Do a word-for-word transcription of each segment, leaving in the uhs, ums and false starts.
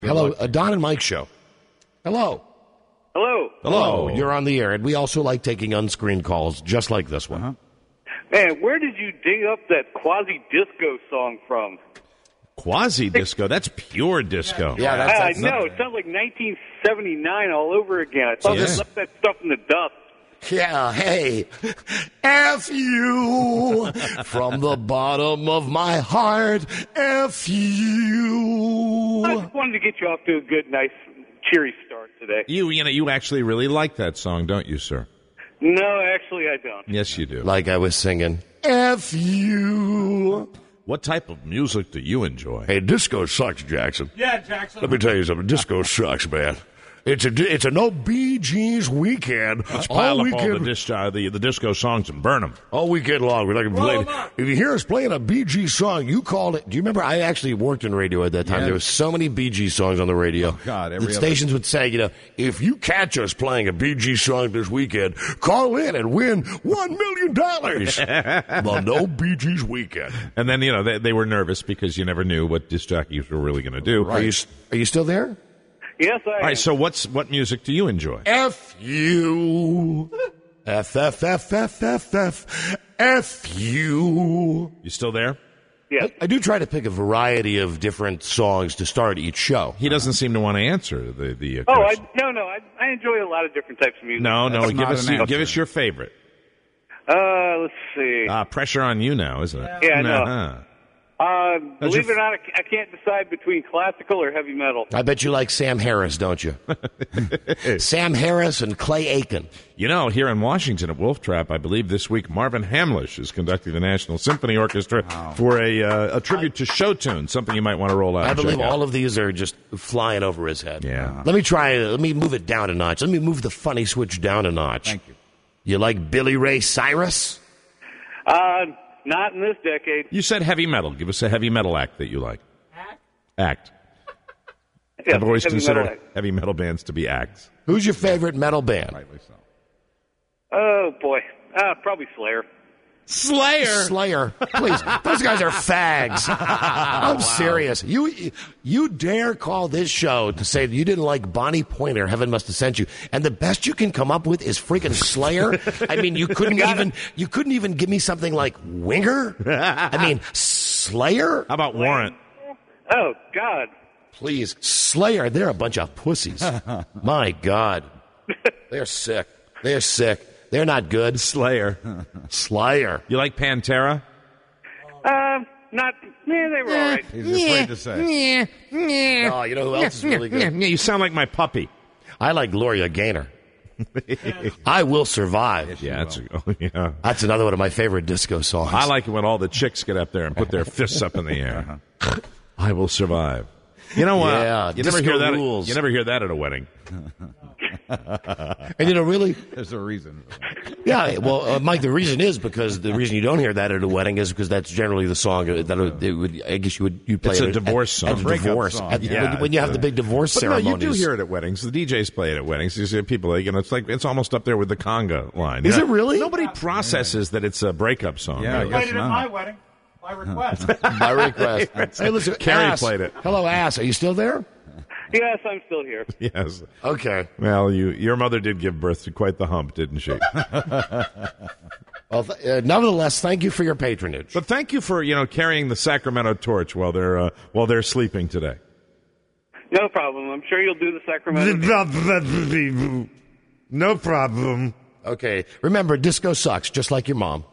Hello, uh, Don and Mike show. Hello. Hello. Hello. You're on the air, and we also like taking unscreened calls, just like this one. Uh-huh. Man, where did you dig up that quasi-disco song from? Quasi-disco? That's pure disco. Yeah, that's, that's I know. It sounds like nineteen seventy-nine all over again. I thought Yeah. they left that stuff in the dust. Yeah, hey, F you, from the bottom of my heart, F you. I just wanted to get you off to a good, nice, cheery start today. You, you know, you actually really like that song, don't you, sir? No, actually, I don't. Yes, you do. Like I was singing, F you. What type of music do you enjoy? Hey, disco sucks, Jackson. Yeah, Jackson. Let me tell you something, disco sucks, man. It's a, it's a no B G's weekend. Let's pile all up all the, weekend, dis- uh, the, the disco songs and burn them. all weekend long. We're not Roll playing. 'em up. If you hear us playing a B G song, you called it. Do you remember? I actually worked in radio at that time. Yeah. There was so many B G songs on the radio. Oh, God, every the other- stations would say, you know, if you catch us playing a B G song this weekend, call in and win one million dollars. The no B G's weekend. And then, you know, they, they were nervous because you never knew what disc jockeys were really going to do. Are you are you still there? Yes, I All am. right, so what's what music do you enjoy? F you. F F F F F F F you. You still there? Yes. I do try to pick a variety of different songs to start each show. He doesn't seem to want to answer the the. Uh, Oh, I, question. no, no. I, I enjoy a lot of different types of music. no, no. That's Give not us an give answer. us your favorite. Uh, let's see. Ah, pressure on you now, isn't it? Yeah, I know. Uh-huh. Uh, That's believe your it or not, I ca- I can't decide between classical or heavy metal. I bet you like Sam Harris, don't you? Sam Harris and Clay Aiken. You know, here in Washington at Wolf Trap, I believe this week Marvin Hamlish is conducting the National Symphony Orchestra for a uh, a tribute to show tune, something you might want to roll out. I and believe check out. all of these are just flying over his head. Yeah. Let me try, let me move it down a notch. Let me move the funny switch down a notch. Thank you. You like Billy Ray Cyrus? Uh, not in this decade. You said heavy metal. Give us a heavy metal act that you like. Act? Act. Yes, I've always heavy considered metal. heavy metal bands to be acts. Who's your favorite metal band? Rightly so. Oh, boy. Uh, probably Slayer. Slayer. Slayer. Please. Those guys are fags. I'm serious. You you dare call this show to say that you didn't like Bonnie Pointer, Heaven Must Have Sent You, and the best you can come up with is freaking Slayer? I mean, you couldn't even you couldn't even give me something like Winger? I mean, Slayer? How about Warrant? Oh, God. Please. Slayer, they're a bunch of pussies. My God. They're sick. They're sick. They're not good. Slayer. Slayer. You like Pantera? Uh, not, man, they were all right. He's afraid to say. Oh, you know who else is really good? Yeah, you sound like my puppy. I like Gloria Gaynor. I Will Survive. Yeah, that's oh, yeah. That's another one of my favorite disco songs. I like it when all the chicks get up there and put their fists up in the air. I will survive. You know what? Yeah, you never disco hear that. rules. You never hear that at a wedding. And you know, really, There's a reason. yeah. Well, uh, Mike, the reason is because the reason you don't hear that at a wedding is because that's generally the song that it, it would. I guess you would you play It's it a at- divorce at, song. At Breakup divorce. song. At- Yeah, when, when you have it's the a- big divorce But no, ceremonies. you do hear it at weddings. The D Js play it at weddings. You see people, like, you know, it's like it's almost up there with the conga line. Is You it know, really? Nobody processes that it's a breakup song. Yeah, I really. guess Played it at not. my wedding. My request. My request. Hey, listen, Carrie Ass. played it. Hello, Ass. Are you still there? Yes, I'm still here. Yes. Okay. Well, you your mother did give birth to quite the hump, didn't she? Well, th- uh, nevertheless, thank you for your patronage. But thank you for you know carrying the Sacramento torch while they're uh, while they're sleeping today. No problem. I'm sure you'll do the Sacramento. No problem. Okay. Remember, disco sucks, just like your mom.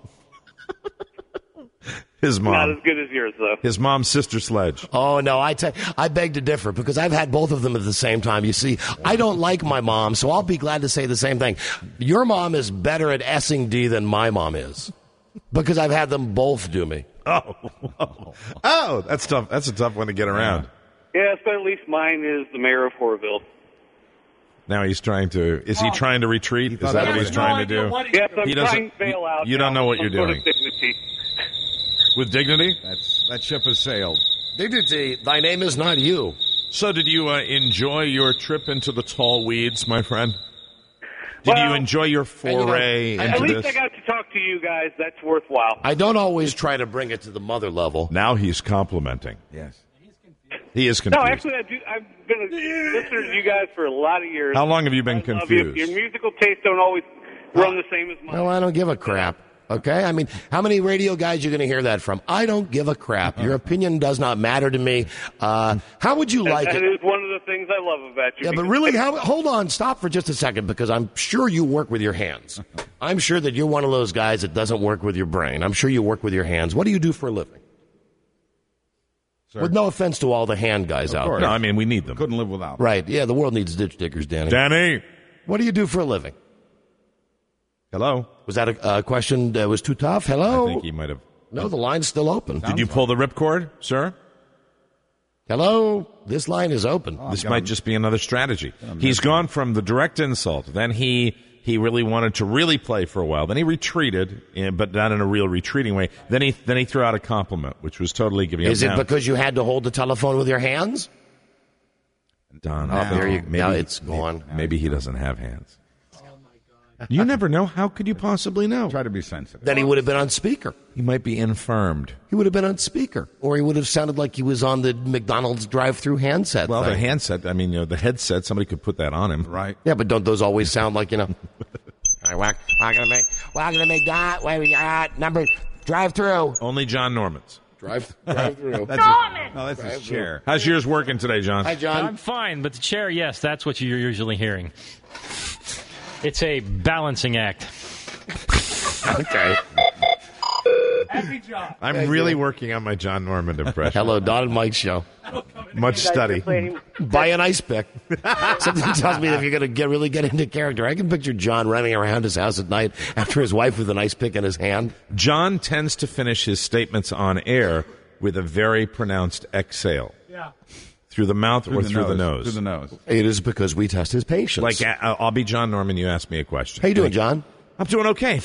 His Not mom. as good as yours, though. His mom's sister sledge. Oh, no, I te- I beg to differ because I've had both of them at the same time. You see, I don't like my mom, so I'll be glad to say the same thing. Your mom is better at S-ing D than my mom is because I've had them both do me. Oh, oh, that's tough. That's a tough one to get around. Yes, but at least mine is the mayor of Horville. Now he's trying to. Is he trying to retreat? Is thought that that what was he's no trying to idea do? what he's Yes, I'm He doesn't- trying to bail out. you don't now know what with you're some sort of doing. dignity. With dignity? That's that ship has sailed. Dignity, thy name is not you. So, did you uh, enjoy your trip into the tall weeds, my friend? Did Well, you enjoy your foray you know, into At least this? I got to talk to you guys. That's worthwhile. I don't always try to bring it to the mother level. Now he's complimenting. Yes. He is confused. No, actually, I do, I've been a listener to you guys for a lot of years. How long have you been I love confused? you. Your musical tastes don't always run the same as mine. Well, I don't give a crap. Okay? I mean, how many radio guys are you going to hear that from? I don't give a crap. Your opinion does not matter to me. Uh, how would you like that it? That is one of the things I love about you. Yeah, but really, how, hold on, stop for just a second, because I'm sure you work with your hands. I'm sure that you're one of those guys that doesn't work with your brain. I'm sure you work with your hands. What do you do for a living? Sir? With no offense to all the hand guys out course. there. No, I mean, we need them. Couldn't live without. Right, yeah, the world needs ditch diggers, Danny. Danny! What do you do for a living? Hello? Was that a, a question that was too tough? Hello? I think he might have. No, the line's still open. Did you pull the ripcord, sir? Hello? This line is open. Oh, This I'm might gonna- just be another strategy. I'm He's gonna- gone from the direct insult. Then he he really wanted to really play for a while. Then he retreated, eh, but not in a real retreating way. Then he then he threw out a compliment, which was totally giving him Is it down. because you had to hold the telephone with your hands? Don, Oh, there you- maybe, now it's gone. Maybe he doesn't have hands. You never know. How could you possibly know? Try to be sensitive. Then he would have been on speaker. He might be infirmed. He would have been on speaker. Or he would have sounded like he was on the McDonald's drive-through handset Well, thing. the handset, I mean, you know, the headset, somebody could put that on him. Right. Yeah, but don't those always sound like, you know... All right, we're, we're going to make... We're going to make that... Wait, we got number... Drive-through. Only John Norman's. Drive, drive-through. That's his, no, that's his chair. How's yours working today, John? Hi, John. I'm fine, but the chair, yes, that's what you're usually hearing. It's a balancing act. Okay. Happy job. I'm really working on my John Norman impression. Hello, Don and Mike show. Much study. Buy an ice pick. Something tells me that if you're going to get really get into character, I can picture John running around his house at night after his wife with an ice pick in his hand. John tends to finish his statements on air with a very pronounced exhale. Yeah. Through the mouth Through or the through nose. the nose. Through the nose. It is because we test his patience. Like, uh, I'll be John Norman, you ask me a question. How you doing, John? I'm doing okay.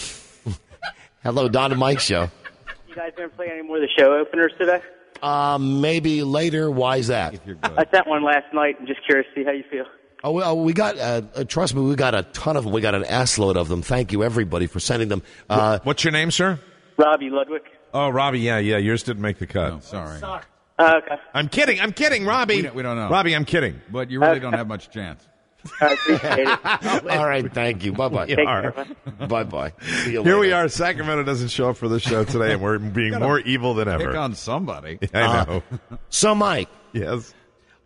Hello, Don and Mike show. You guys going to play any more of the show openers today? Um, maybe later. Why is that? If you're good. I sent one last night. I'm just curious to see how you feel. Oh, well, we got, uh, uh, trust me, we got a ton of them. We got an ass load of them. Thank you, everybody, for sending them. Uh, What's your name, sir? Robbie Ludwig. Oh, Robbie, yeah, yeah, yours didn't make the cut. No, sorry. Uh, okay. I'm kidding, I'm kidding, Robbie. We don't- we don't know. Robbie, I'm kidding. But you really don't have much chance. I appreciate it. all right, thank you. Bye-bye. You Take are. care, man. Bye-bye. See you Here later. we are. Sacramento doesn't show up for the show today, and we're being more evil than Pick ever. on somebody. I know. So, Mike, Yes.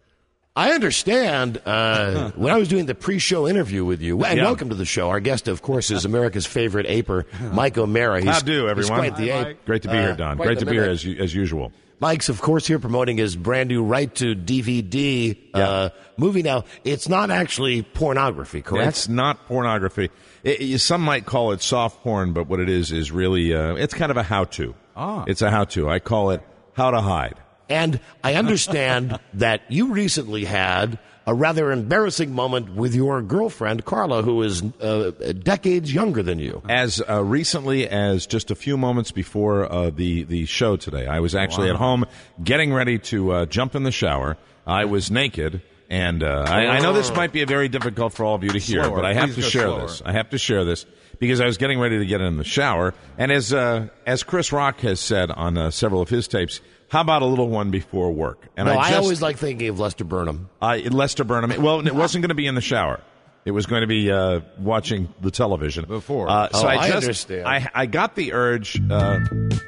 I understand uh, when I was doing the pre-show interview with you, and Yeah. welcome to the show. Our guest, of course, is America's favorite aper, Mike O'Mara. He's, How do, everyone? He's quite the Hi, ape. Mike. Great to be Uh, here, Don. quite Great the to be here mimic. as, u- as usual. Mike's, of course, here promoting his brand new right to D V D uh, movie. Now, it's not actually pornography, correct? It's not pornography. It, it- some might call it soft porn, but what it is is really, uh, it's kind of a how-to. Ah. It's a how-to. I call it how to hide. And I understand that you recently had a rather embarrassing moment with your girlfriend, Carla, who is uh, decades younger than you. As uh, recently as just a few moments before uh, the, the show today, I was actually Wow. at home getting ready to uh, jump in the shower. I was naked, and uh, I, I know this might be very difficult for all of you to hear, Slower. but I have Please to go share slower. this. I have to share this because I was getting ready to get in the shower, and as uh, as Chris Rock has said on uh, several of his tapes, how about a little one before work? And No, I, I, just, always like thinking of Lester Burnham. Uh, Lester Burnham. Well, it wasn't going to be in the shower. It was going to be uh, watching the television Before. Uh, so Oh, I, I just, understand. I, I got the urge, uh,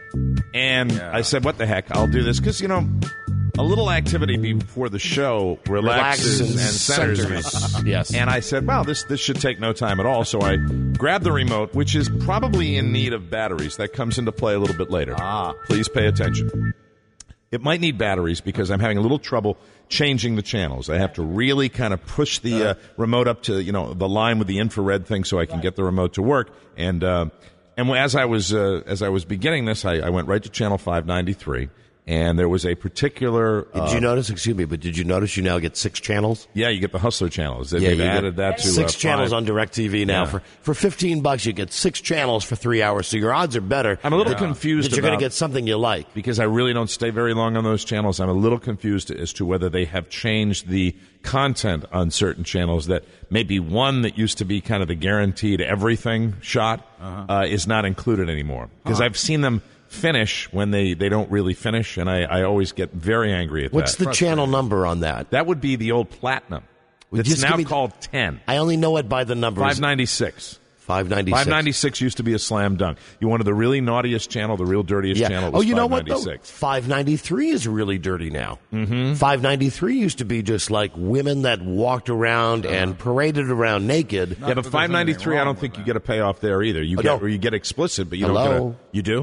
and Yeah. I said, "What the heck? I'll do this," because you know, a little activity before the show relaxes, Relaxes and centers, centers. me. Yes. And I said, "Wow, this this should take no time at all." So I grabbed the remote, which is probably in need of batteries. That comes into play a little bit later. Ah. Please pay attention. It might need batteries because I'm having a little trouble changing the channels. I have to really kind of push the uh, remote up to, you know, the line with the infrared thing so I can get the remote to work. And uh, and as I was uh, as I was beginning this, I, I went right to channel five ninety-three, and there was a particular. Did Uh, you notice, excuse me, but did you notice you now get six channels? yeah, you get the Hustler channels. They, Yeah, they've you added get that to six uh, channels five. on DirecTV now. Yeah. For for fifteen bucks, you get six channels for three hours. So your odds are better. I'm a little that- confused that you're going about- to get something you like. because I really don't stay very long on those channels. I'm a little confused as to whether they have changed the content on certain channels, that maybe one that used to be kind of the guaranteed everything shot uh, is not included anymore. Because I've seen them finish when they, they don't really finish, and I, I always get very angry at What's that. the channel number on that? That would be the old Platinum. Well, It's just now give me- called ten. I only know it by the numbers. five ninety-six. five ninety-six. five ninety-six used to be a slam dunk. You wanted the really naughtiest channel, the real dirtiest Yeah. channel. It Oh, was you know what, though? five ninety-six. five ninety-three is really dirty now. Mm-hmm. five ninety-three used to be just like women that walked around and paraded around naked. Yeah, but five ninety-three, I don't think you get a payoff there either. You Oh, get no. or you get explicit, but you Hello? don't get a. You do?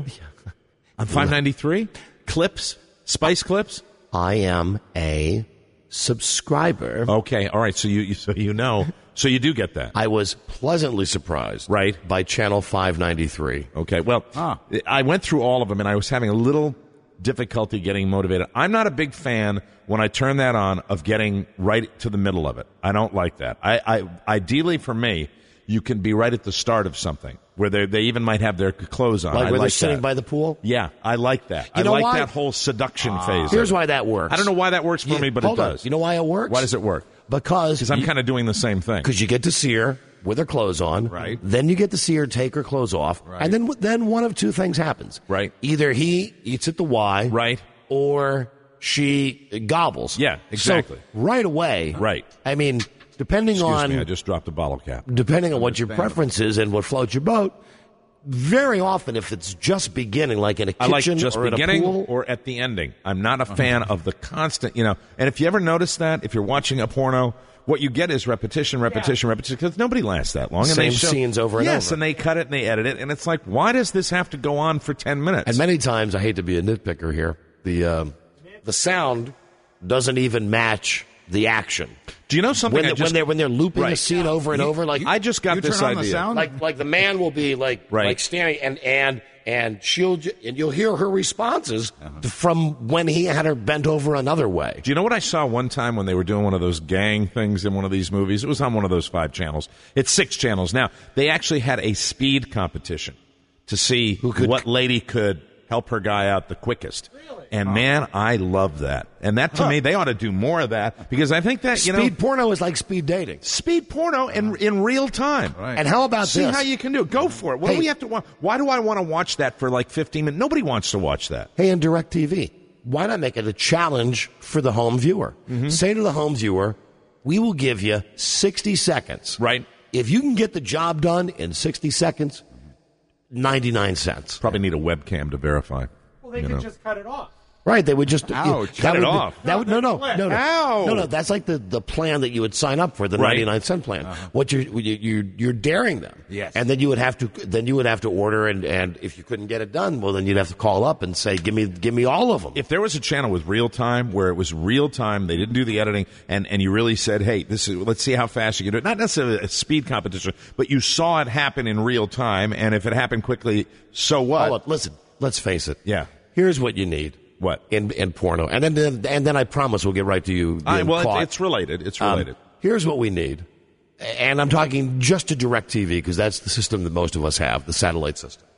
On five ninety-three, clips, Spice Clips. I am a subscriber. Okay, all right. So you, you so you know, so you do get that. I was pleasantly surprised, Right. by channel five ninety-three. Okay, well, Ah. I went through all of them, and I was having a little difficulty getting motivated. I'm not a big fan when I turn that on of getting right to the middle of it. I don't like that. I, I ideally for me, you can be right at the start of something where they they even might have their clothes on. Like I where they're like sitting that. by the pool. Yeah, I like that. You I know like why? that whole seduction phase. Here's of it. why that works. I don't know why that works for You- me, but hold it on. does. You know why it works? Why does it work? Because Because I'm you- kind of doing the same thing. Because you get to see her with her clothes on. Right. Then you get to see her take her clothes off. Right. And then then one of two things happens. Right. Either he eats at the Y. Right. Or she gobbles. Yeah, exactly. So right away. Right. I mean, depending Excuse on me, I just dropped a bottle cap. depending on what your preference is and what floats your boat, very often if it's just beginning, like in a I like kitchen just or in a beginning pool, or at the ending. I'm not a fan of the constant, you know. And if you ever notice that, if you're watching a porno, what you get is repetition, repetition, repetition, because nobody lasts that long. And Same they show, scenes over and yes, over. and they cut it and they edit it, and it's like, why does this have to go on for ten minutes? and many times, I hate to be a nitpicker here, the um, the sound doesn't even match the action. Do you know something? When, I the, just, when they're when they're looping Right. the scene over and over, like I just got You this turn on idea. the sound? like like the man will be like Right. like standing and and and she'll ju- and you'll hear her responses Uh-huh. from when he had her bent over another way. Do you know what I saw one time when they were doing one of those gang things in one of these movies? It was on one of those five channels. It's six channels now. They actually had a speed competition to see could- what lady could help her guy out the quickest. And man, I love that. And that to me, they ought to do more of that because I think that, you Speed know, porno is like speed dating. speed porno in in real time. Right. And how about See this? how you can do it. Go for it. What Hey. do we have to watch? Why do I want to watch that for like fifteen minutes? Nobody wants to watch that. Hey, in DirecTV, why not make it a challenge for the home viewer? Mm-hmm. Say to the home viewer, we will give you sixty seconds. Right. If you can get the job done in sixty seconds, ninety-nine cents. Probably need a webcam to verify. Well, they you could know. just cut it off. Right, they would just Ouch. that Cut it would be- off. That would no, no, no, no, Ow. no, no. That's like the, the plan that you would sign up for, the Right. ninety-nine cent plan. What you're you, you're you're daring them, Yes. and then you would have to then you would have to order, and, and if you couldn't get it done, well, then you'd have to call up and say, give me give me all of them. If there was a channel with real time where it was real time, they didn't do the editing, and, and you really said, "Hey, this is let's see how fast you can do it." Not necessarily a speed competition, but you saw it happen in real time, and if it happened quickly, so what? Oh, look, listen, let's face it. Yeah. Here's what you need. What? in in porno, and then and then I promise we'll get right to you. I, being well, caught. it, it's related. It's Um, related. here's what we need, and I'm talking just to DirecTV because that's the system that most of us have, the satellite system.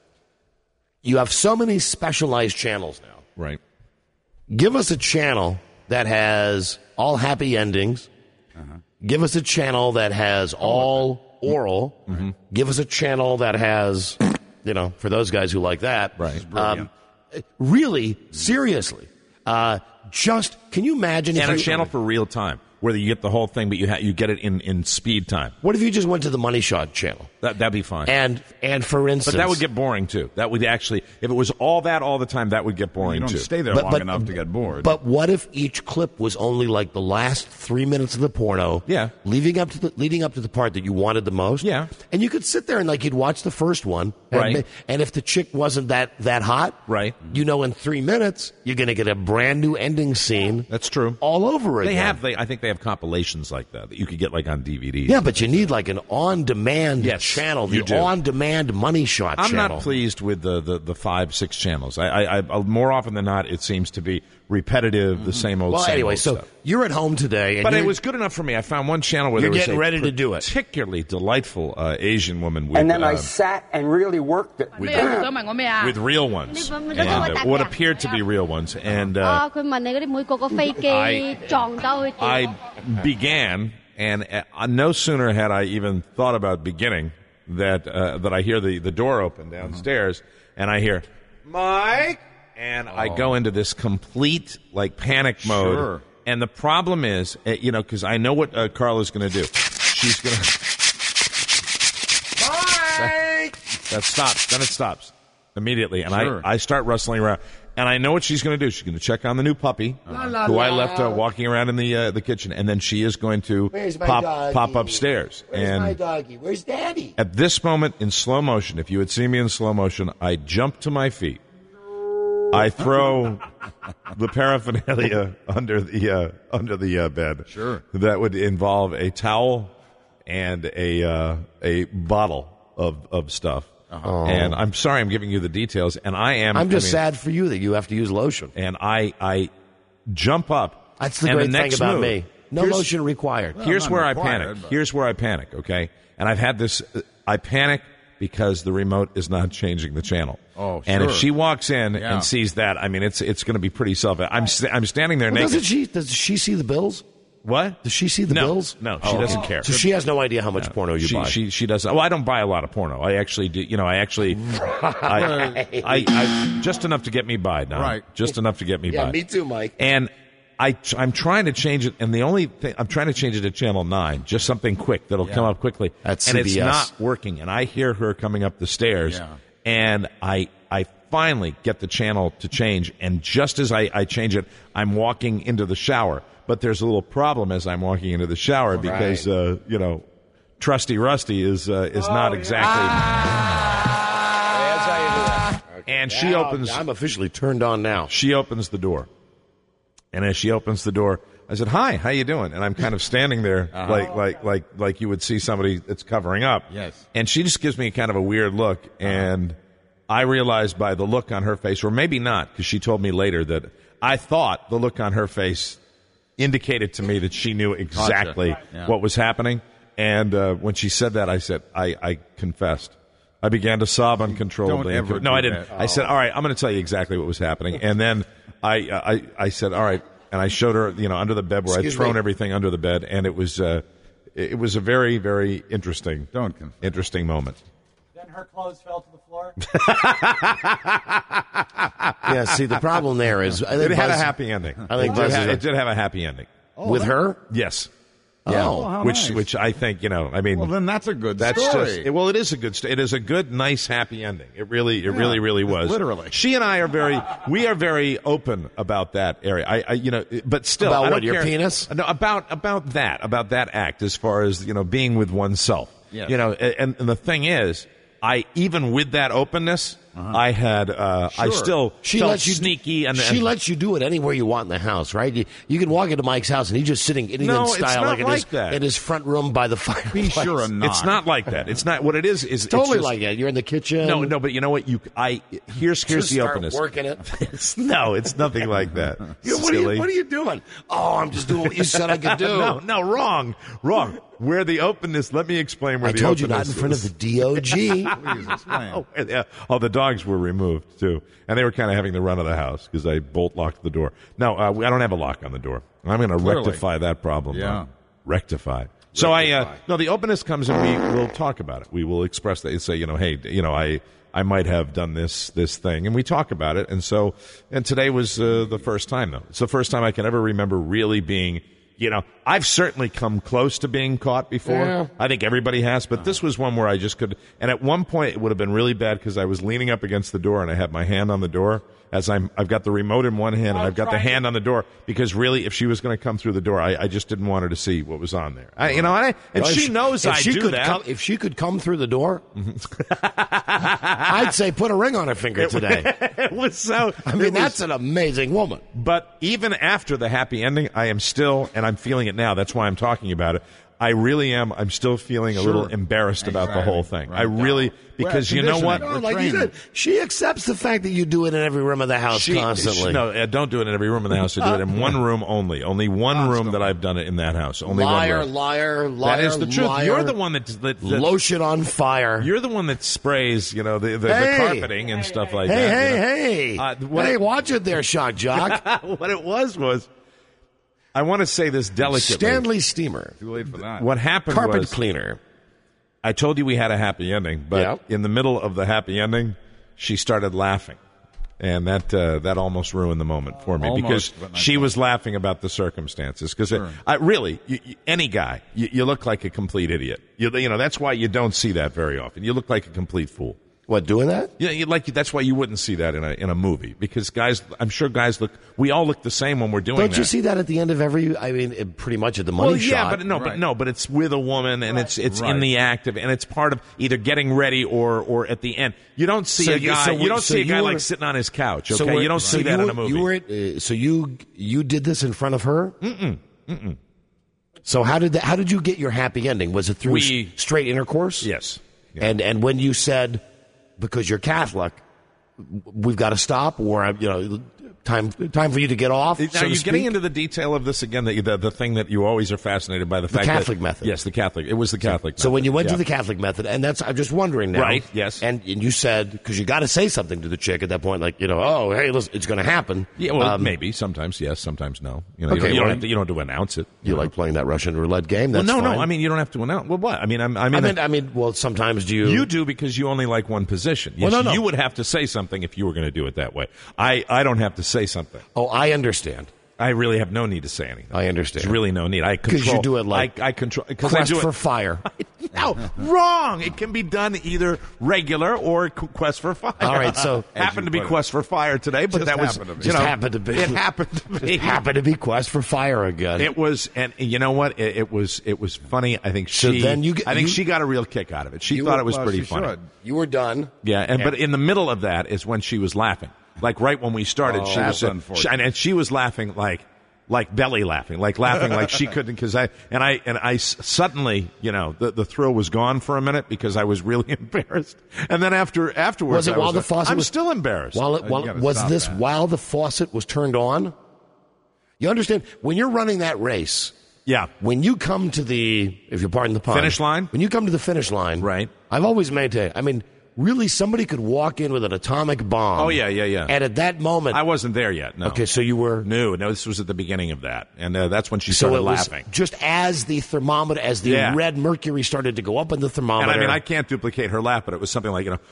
You have so many specialized channels now. Right. Give us a channel that has all happy endings. Give us a channel that has all oral. Give us a channel that has, you know, for those guys who like that. Right. Um, really, seriously, uh, just can you imagine? And if a you, channel for real time, where you get the whole thing, but you ha- you get it in, in speed time. What if you just went to the Money Shot channel? That that'd be fine. And and for instance, but that would get boring too. That would actually, if it was all that all the time, that would get boring You don't too. stay there But- long but- enough to get bored. But what if each clip was only like the last three minutes of the porno? Yeah. leading up to the leading up to the part that you wanted the most. Yeah. and you could sit there and like you'd watch the first one, and, Right. And if the chick wasn't that that hot, Right. You know, in three minutes you're going to get a brand new ending scene. That's true. All over again. They have. They, I think they have compilations like that that you could get like on D V Ds. Yeah, but you need like an on-demand Yes, channel, you the do. on-demand Money Shot I'm channel. not pleased with the, the, the five, six channels. I, I, I more often than not, it seems to be repetitive, the same old. Well, same anyway, old so stuff. you're at home today, and But you're, it was good enough for me. I found one channel where You're there was getting a ready to do it. particularly delightful uh, Asian woman with And then I uh, sat and really worked it. with, 咩啊？想問我咩啊？ with real ones, 你問 and 咗我 uh, 答 what 嘅 appeared to be real ones, and uh, 啊！佢問你嗰啲每個個飛機 I- 撞到佢 I 掉。 began, and uh, no sooner had I even thought about beginning that uh, that I hear the, the door open downstairs, and I hear, Mike, and I go into this complete like panic mode. Sure. And the problem is, uh, you know, because I know what uh, Carla's going to do. She's going to. Mike. That stops. Then it stops immediately, and Sure. I I start rustling around. And I know what she's going to do. She's going to check on the new puppy, la, who I la. left uh, walking around in the uh, the kitchen, and then she is going to Where's my pop doggy? pop upstairs. Where's and my doggy? Where's Daddy? at this moment in slow motion, if you had seen me in slow motion, I jump to my feet. I throw the paraphernalia under the uh, under the uh, bed. Sure. That would involve a towel and a uh, a bottle of of stuff. Uh-huh. And I'm sorry I'm giving you the details, and I am. I'm just I mean, sad for you that you have to use lotion. And I I jump up. That's the and great the thing next about move, me. No here's- lotion required. Here's not where I required, panic. but- Here's where I panic, okay? And I've had this, I panic because the remote is not changing the channel. Oh, And if sure. she walks in Yeah. and sees that, I mean, it's it's going to be pretty self. I'm st- I'm standing there Well, naked. doesn't she? Does she see the bills? What? Does she see the no, bills? No, she Oh, doesn't okay. care. So she has no idea how much porno you she, buy. She she doesn't. Well, I don't buy a lot of porno. I actually do. You know, I actually, I, I, I just enough to get me by now. Right. Just enough to get me yeah, by. me too, Mike. And I, I'm trying to change it, and the only thing I'm trying to change it to channel nine, just something quick that'll come up quickly. That's and C B S. it's not working. And I hear her coming up the stairs, Yeah. and I, I finally get the channel to change. And just as I, I change it, I'm walking into the shower. But there's a little problem as I'm walking into the shower because Right. uh, you know, Trusty Rusty is uh, is not exactly. That's how you do that. And she Now, opens. I'm officially turned on now. She opens the door, and as she opens the door, I said, "Hi, how you doing?" And I'm kind of standing there, Uh-huh. like like like like you would see somebody that's covering up. Yes. And she just gives me kind of a weird look, and I realized by the look on her face, or maybe not, because she told me later that I thought the look on her face indicated to me that she knew exactly Gotcha. Yeah. what was happening. And uh, when she said that, I said, I, I confessed. I began to sob uncontrollably. Don't ever no, do I didn't. that. I said, all right, I'm going to tell you exactly what was happening. And then I, uh, I, I said, all right. And I showed her, you know, under the bed where Excuse I'd thrown me. everything under the bed. And it was, uh, it was a very, very interesting, Don't confess. interesting moment. Then her clothes fell to the floor. Yeah, see, the problem there is I It think had a Buzz- happy ending. I think it did, Buzz have, is a- it did have a happy ending. with her. Yes. Yeah. Oh, how which, nice. which I think, you know, I mean, Well, then that's a good That's story. just it, well, it is a good. st- It is a good, nice, happy ending. It really, it really, really was. literally. she and I are very, we are very open about that area. I, I you know, but still, About I what, don't your care- penis? No, about about that, about that act, as far as you know, being with oneself. Yes. You know, and, and the thing is, I even with that openness, I had, uh, I Sure. still She felt lets you sneaky, and she and, lets you do it anywhere you want in the house, right? You, you can walk into Mike's house and he's just sitting Indian No, it's style, not like, in, like his, that. in his front room by the fireplace. Be sure and not. It's not like that. It's not what it is. Is it's Totally just- like that. You're in the kitchen. No, no, but you know what? You, I here's here's Just the start openness. working it. No, it's nothing like that. You know, what, are you, Silly. what are you doing? Oh, I'm just doing what you said I could do. No, no, wrong, wrong. Where the openness? Let me explain where I the told you not openness in front of is. the D O G. Please explain. Oh, yeah. Oh, the dogs were removed too, and they were kind of having the run of the house because I bolt locked the door. No, uh, I don't have a lock on the door. I'm going to Clearly. rectify that problem. Yeah. though. rectify. So I uh, no, the openness comes and we will talk about it. We will express that and say, you know, hey, you know, I. I might have done this this thing, and we talk about it. And so, and today was uh, the first time, though. It's the first time I can ever remember really being, you know, I've certainly come close to being caught before. Yeah. I think everybody has, but this was one where I just could. And at one point, it would have been really bad because I was leaning up against the door and I had my hand on the door as I'm. I've got the remote in one hand and I've got the hand on the door because really, if she was going to come through the door, I, I just didn't want her to see what was on there. I, you know, and, I, and Well, if she knows if I she do could that. Come, if she could come through the door, I'd say put a ring on her finger today. It was so. I it mean, was- that's an amazing woman. But even after the happy ending, I am still, and I'm feeling it now. That's why I'm talking about it. I really am. I'm still feeling a Sure. little embarrassed about the Exactly. whole thing. Right. I really, because Well, you know what? conditioning. No, like you training. said, she accepts the fact that you do it in every room of the house She- constantly. she- no, uh, don't do it in every room in the house. I do it in one room only. Only one room that I've done it in that house. Only liar, one room. liar, liar. That is the truth. Liar, You're the one that, that, that lotion on fire. you're the one that sprays, you know, the the, Hey. the carpeting and stuff like Hey, that. hey, you know. hey! Uh, what hey, it- watch it there, shock jock. What it was was, I want to say this delicately. Stanley Steamer, Too late for that. What happened carpet was, cleaner. I told you we had a happy ending, but Yeah. in the middle of the happy ending, she started laughing. And that uh, that almost ruined the moment for me Almost, because but not she quite. was laughing about the circumstances. Because Sure. I really, you, you, any guy, you, you look like a complete idiot. You, you know that's why you don't see that very often. You look like a complete fool. What, doing that? Yeah, you like that's why you wouldn't see that in a in a movie because guys, I'm sure guys look. We all look the same when we're doing Don't that. you see that at the end of every? I mean, it, pretty much at the money Well, yeah, shot. but no, but Right. no, but it's with a woman, and it's it's in Right. the act of, and it's part of either getting ready or or at the end. You don't see So a you- guy. so you we- don't so see a guy you were- like sitting on his couch. So Okay, we're- you don't so see that you in were- a movie. You were at, uh, so you you did this in front of her. Mm-mm. Mm-mm. So how did that, how did you get your happy ending? Was it through We- s- straight intercourse? yes, Yeah. And and when you said because you're Catholic, we've got to stop, or you know, time time for you to get off. Now, so are to you speak? getting into the detail of this again? The, the the thing that you always are fascinated by the fact Catholic that, method. Yes, the Catholic. It was the Catholic. So method. when you went Yeah. to the Catholic method, and that's I'm just wondering now, Right, yes. and, and you said because you got to say something to the chick at that point, like you know, oh hey, listen, it's going to happen. yeah, well, Um, maybe sometimes yes, sometimes no. You know, Okay, you don't, you don't well, have to, you don't have to announce it. You like playing that Russian roulette game? That's well, no, fine. no. I mean, you don't have to announce. Well, what? I mean, I'm, I mean, I mean, I mean, well, sometimes do you? You do because you only like one position. Yes, Well, no, no. you would have to say something if you were going to do it that way. I, I don't have to say something. Oh, I understand. I really have no need to say anything. I understand. There's really no need. I 'Cause control. you do it like I, I control. Because I Quest do for it. Fire. No, wrong. It can be done either regular or Qu- Quest for Fire. All right, so- happened to be put it. Quest for Fire today, but Just that was happened to be. you Just know, happened to be. It happened to be. It happened to be Quest for Fire again. It was, and you know what? It, it was. It was funny. I think So she. then you get- I think you- she got a real kick out of it. She You- thought it was well, pretty she funny. should. you were done. Yeah, and but in the middle of that is when she was laughing. Like right when we started, she was That's uh, unfortunate. she, and, and she was laughing like like belly laughing, like laughing like she couldn't because I and I and I s- suddenly, you know, the the thrill was gone for a minute because I was really embarrassed. And then after afterwards, Was it I while was the like, faucet I'm was still embarrassed. While it, You while, gotta was stop this that. while the faucet was turned on? You understand when you're running that race. yeah, When you come to the, if you pardon the pun, Finish line? When you come to the finish line, Right. I've always maintained. I mean, really, somebody could walk in with an atomic bomb. Oh, yeah, yeah, yeah. And at that moment, I wasn't there yet. No. okay, so you were. No, no, this was at the beginning of that, and uh, that's when she So started it was laughing. just as the thermometer, as the Yeah. red mercury started to go up in the thermometer. And I mean, I can't duplicate her laugh, but it was something like, you know,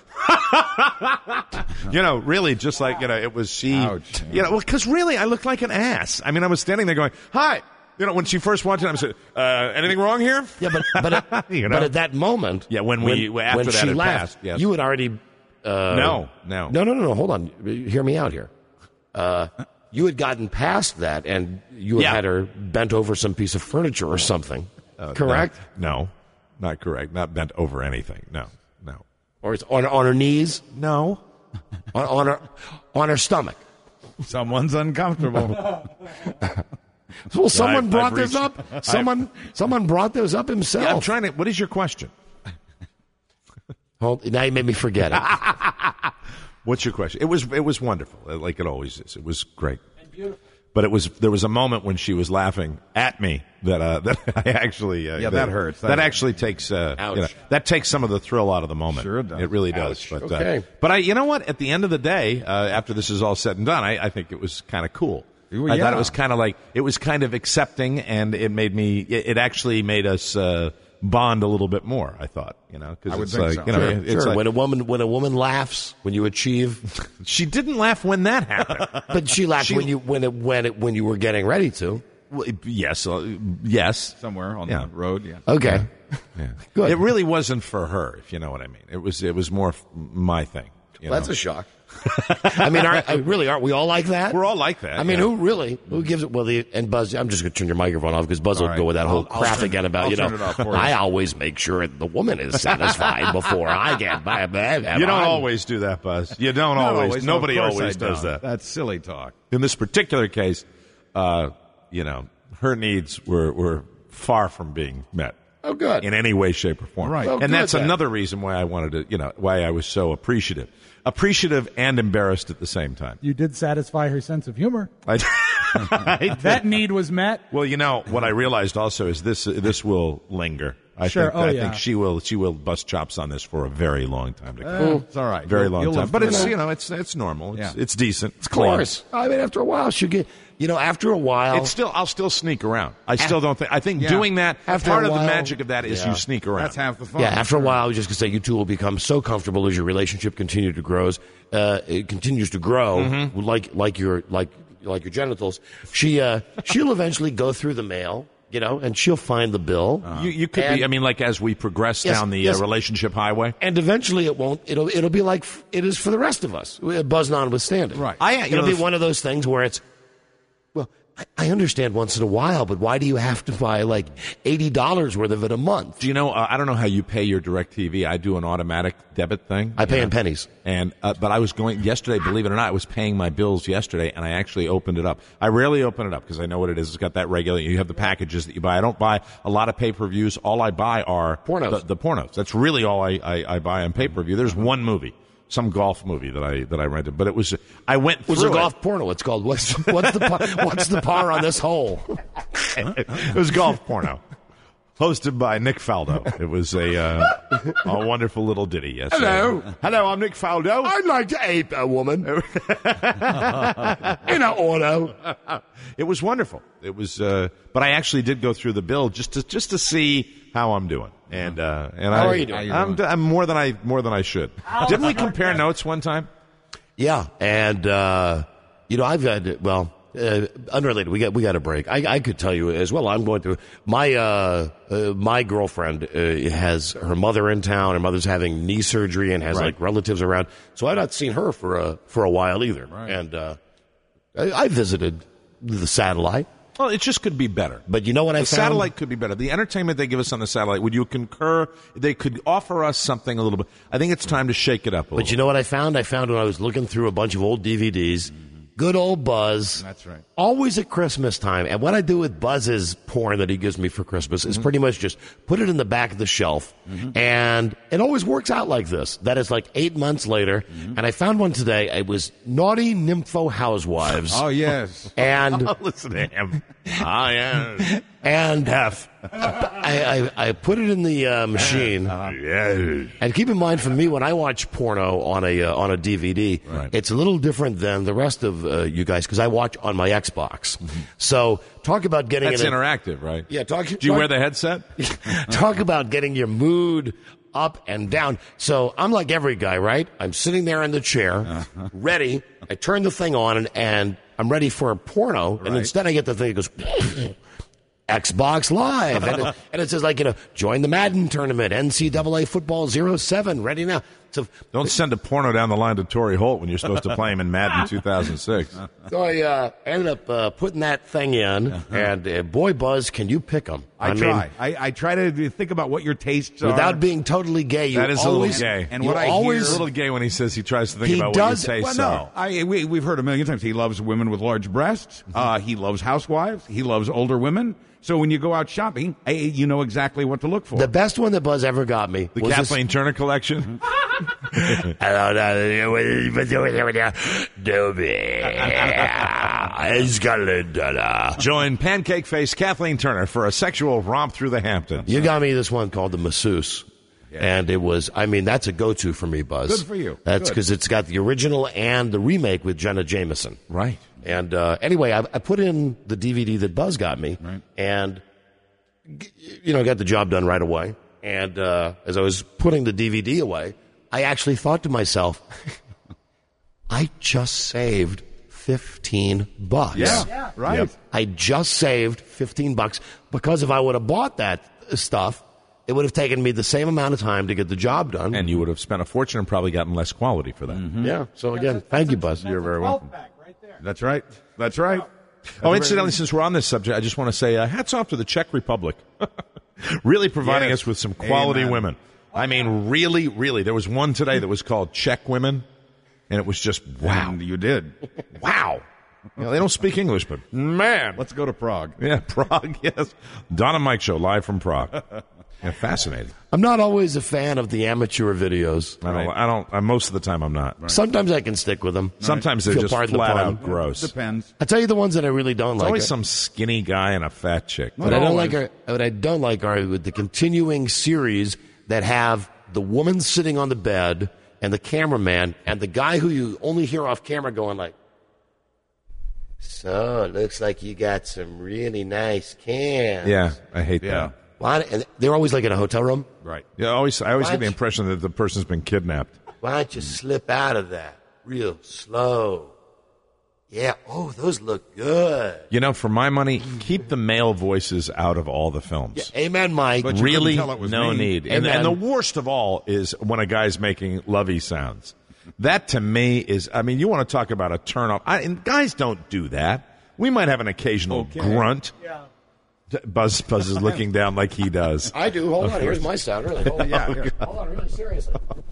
you know, really just like, you know, it was she, Ouch. you know, well, because really I looked like an ass. I mean, I was standing there going, hi. You know, when she first walked in, I said, uh, anything wrong here? Yeah, but but at, You know? but at that moment, Yeah, when we- when, after when that she had laughed, passed, yes. you had already. Uh, No, no. no, no, no, no. Hold on, hear me out here. Uh, you had gotten past that, and you had Yeah. had her bent over some piece of furniture or something. Uh, correct, No, no, not correct. Not bent over anything. No, no. or it's on on her knees, No. on, on her on her stomach. Someone's uncomfortable. Well, someone I've- brought I've this reached- up. Someone someone brought this up himself. Yeah, I'm trying to, what is your question? Hold, now you made me forget it. What's your question? It was it was wonderful, uh, like it always is. It was great. But it was there was a moment when she was laughing at me that uh, that I actually uh, Yeah, that hurts. That, That actually takes uh, Ouch. you know, that takes some of the thrill out of the moment. Sure it does. It really does. Ouch. But Okay. uh, but I you know what? At the end of the day, uh, after this is all said and done, I, I think it was kind of cool. Ooh, I yeah. thought it was kind of like it was kind of accepting, and it made me. It, it actually made us uh, bond a little bit more. I thought, you know, because I would it's think like so. you know, Sure, it's sure. like- when a woman when a woman laughs, when you achieve, she didn't laugh when that happened. but she laughed She- when you when it when it when you were getting ready to. Well, yes, uh, yes. Somewhere on Yeah. the road, yeah. Okay. Yeah. Good. It really wasn't for her, if you know what I mean. It was it was more f- my thing. You Well, that's know? a shock. I mean, are, uh, really, aren't we all like that? We're all like that. I mean, yeah. who really? Who gives it? Well, the and Buzz. I'm just going to turn your microphone off because Buzz will right. go with that whole I'll- I'll crap turn- again about I'll you know. turn it off for you. I always make sure the woman is satisfied before I get. Blah, blah, blah, You don't I'm- always do that, Buzz. You don't Not always. No, of Nobody course always I does don't. that. That's silly talk. In this particular case, uh, you know, her needs were were far from being met. Oh, good. In any way, shape, or form. Right. Well, and good that's then. another reason why I wanted to, you know, why I was so appreciative. Appreciative and embarrassed at the same time. You did satisfy her sense of humor. I, That need was met. Well, you know what I realized also is this this will linger. I Sure. think Oh, I yeah. think she will she will bust chops on this for a very long time to come. Uh, it's all right. Very You'll- long you'll time. live But through it's that. you know it's it's normal. It's, Yeah. it's decent. It's Of course. I mean, after a while, she'll get. You know, after a while, It's still I'll still sneak around. I still don't think I think Yeah. doing that After part a of the while- magic of that is Yeah. you sneak around. That's half the fun. yeah. After a while, I was just gonna say, you two will become so comfortable as your relationship continues to grows. Uh, it continues to grow, Mm-hmm. like like your like like your genitals. She uh, she'll eventually go through the mail, you know, and she'll find the bill. You, you could And- be. I mean, like as we progress Yes, down the yes. uh, relationship highway. And eventually, it won't. It'll it'll be like f- it is for the rest of us. Buzz notwithstanding, Right. I- you it'll know, be the f- one of those things where it's. Well, I, I understand once in a while, but why do you have to buy like eighty dollars worth of it a month? Do you know? Uh, I don't know how you pay your DirecTV. I do an automatic debit thing. I pay you in know? pennies. And uh, but I was going yesterday. Believe it or not, I was paying my bills yesterday, and I actually opened it up. I rarely open it up because I know what it is. It's got that regular. You have the packages that you buy. I don't buy a lot of pay per views. All I buy are Pornos. The, the pornos. That's really all I, I, I buy on pay per view. There's one movie, some golf movie that I that I rented, but it was I went It was through a golf it. porno. It's called what's what's the par, what's the par on this hole? It was golf porno. Hosted by Nick Faldo. It was a uh, a wonderful little ditty. Yes. Hello. hello. I'm Nick Faldo. I'd like to ape a woman in an auto. It was wonderful. It was, uh, but I actually did go through the bill just to just to see how I'm doing, and uh, and How I, are you doing? I'm, I'm more than I more than I should. Didn't we compare notes one time? Yeah, and uh, you know I've had well uh, unrelated. We got we got a break. I, I could tell you as well. I'm going through my uh, uh, my girlfriend uh, has her mother in town. Her mother's having knee surgery and has Right. like relatives around. So I've not seen her for a for a while either. Right. And uh, I, I visited the satellite. Well, it just could be better. But you know what I The found? satellite could be better. The entertainment they give us on the satellite, would you concur? They could offer us something a little bit. I think it's time to shake it up a But little. you know what I found? I found when I was looking through a bunch of old D V Ds, good old Buzz. That's right. Always at Christmas time. And what I do with Buzz's porn that he gives me for Christmas Mm-hmm. is pretty much just put it in the back of the shelf. And it always works out like this. That is like eight months later. Mm-hmm. And I found one today. It was Naughty Nympho Housewives. Oh, yes. And Listen to him. Ah, yeah. and F. I, I, I put it in the uh, machine. Yeah. And keep in mind, for me, when I watch porno on a uh, on a D V D, Right. it's a little different than the rest of uh, you guys because I watch on my Xbox. So talk about getting That's in a- interactive, right? Yeah, talk. Do you talk- wear the headset? Talk about getting your mood up and down. So I'm like every guy, right? I'm sitting there in the chair, ready. I turn the thing on, and, and I'm ready for a porno. And instead, I get the thing that goes. Xbox Live, and it, and it says like you know, join the Madden tournament, N C double A Football zero seven, ready now. So, Don't send a porno down the line to Torrey Holt when you're supposed to play him in Madden two thousand six. so I uh, ended up uh, putting that thing in, and uh, boy, Buzz, can you pick them? I, mean, try. I, I try to think about what your tastes are. without being totally gay. You That is a always, little gay. And you what I always, It's a little gay when he says he tries to think He about does- what your Well, tastes no, are. I, we, we've heard a million times. He loves women with large breasts. Mm-hmm. Uh, he loves housewives. He loves older women. So when you go out shopping, eh, you know exactly what to look for. the best one that Buzz ever got me. The was this- Kathleen Turner collection. I don't know what do me. It's got a dollar. Join Pancake Face Kathleen Turner for a sexual romp through the Hamptons. You got me this one called the masseuse. And it was, I mean, that's a go-to for me, Buzz. Good for you. That's Good. because it's got the original and the remake with Jenna Jameson. Right. And uh, anyway, I, I put in the D V D that Buzz got me, Right. and g- you know, got the job done right away. And uh, as I was putting the D V D away, I actually thought to myself, I just saved fifteen bucks. Yeah, yeah. right. Yep. I just saved fifteen bucks because if I would have bought that stuff, it would have taken me the same amount of time to get the job done. And you would have spent a fortune and probably gotten less quality for that. yeah. So again, thank you, Buzz. You're very welcome. That's right. That's right. Oh, incidentally, since we're on this subject, I just want to say uh, hats off to the Czech Republic. Really providing Yes. us with some quality Amen. women. I mean, really, really. There was one today that was called Czech Women, and it was just, wow. And you did. Wow. You know, they don't speak English, but man. Let's go to Prague. Yeah, Prague, yes. Don and Mike Show, live from Prague. Yeah, fascinating. I'm not always a fan of the amateur videos. I don't. I don't. I, most of the time, I'm not. Right. Sometimes I can stick with them. Sometimes they're Feel just pardon the flat pun. out gross. Depends. I tell you the ones that I really don't It's like. always are- some skinny guy and a fat chick. What I don't like are what I don't like are with the continuing series that have the woman sitting on the bed and the cameraman and the guy who you only hear off camera going like, "So it looks like you got some really nice cans." Yeah, I hate Yeah. that. Why, and they're always like in a hotel room. Right. Yeah, I always. I always get the What? impression that the person's been kidnapped. Why don't you slip out of that real slow? Yeah. Oh, those look good. You know, for my money, keep the male voices out of all the films. Amen, Mike. But you Really, couldn't tell it was no me. need. And, Amen. and the worst of all is when a guy's making lovey sounds. That to me is, I mean, you want to talk about a turn off. I, and guys don't do that. We might have an occasional Okay. grunt. Yeah. Buzz Buzz is looking down like he does. I do. Hold on. Here's my sound. Really. Hold on. Yeah, here. Hold on. Really seriously.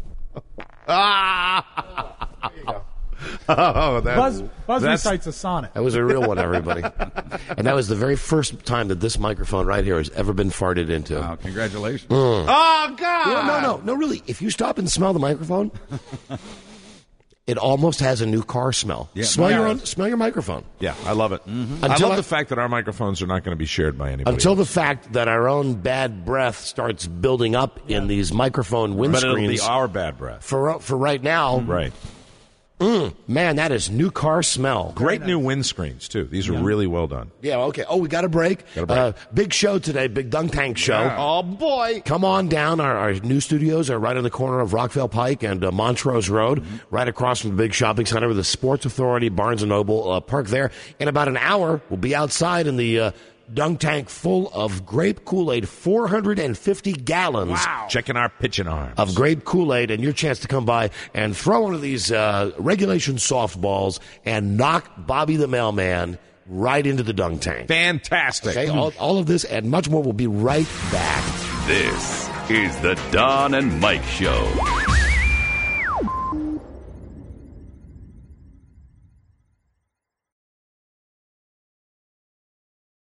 Ah! There you go. Oh, that, Buzz, Buzz that's, recites a sonnet. That was a real one, everybody. And that was the very first time that this microphone right here has ever been farted into. Wow, congratulations. Oh, God! No, no, no, no, really. If you stop and smell the microphone, it almost has a new car smell. Yeah. smell your Yeah. own, smell your microphone. Yeah, I love it. I Until love I- the fact that our microphones are not going to be shared by anybody. Until the else. fact that our own bad breath starts building up in these microphone But it'll be windscreens. our bad breath. For for right now, Right. man, that is new car smell. Great new windscreens, too. These are really well done. Yeah, okay. Oh, we got a break. Got a break. Uh, big show today, big Dunk Tank show. Yeah. Oh, boy. Come on down. Our, our new studios are right on the corner of Rockville Pike and uh, Montrose Road, right across from the big shopping center with the Sports Authority, Barnes and Noble. Uh, park there. In about an hour, we'll be outside in the uh, dunk tank full of grape Kool-Aid, four hundred fifty gallons. Wow. Checking our pitching arms. Of grape Kool-Aid, and your chance to come by and throw one of these uh, regulation softballs and knock Bobby the Mailman right into the dunk tank. Fantastic. Okay, all, all of this and much more will be right back. This is the Don and Mike Show.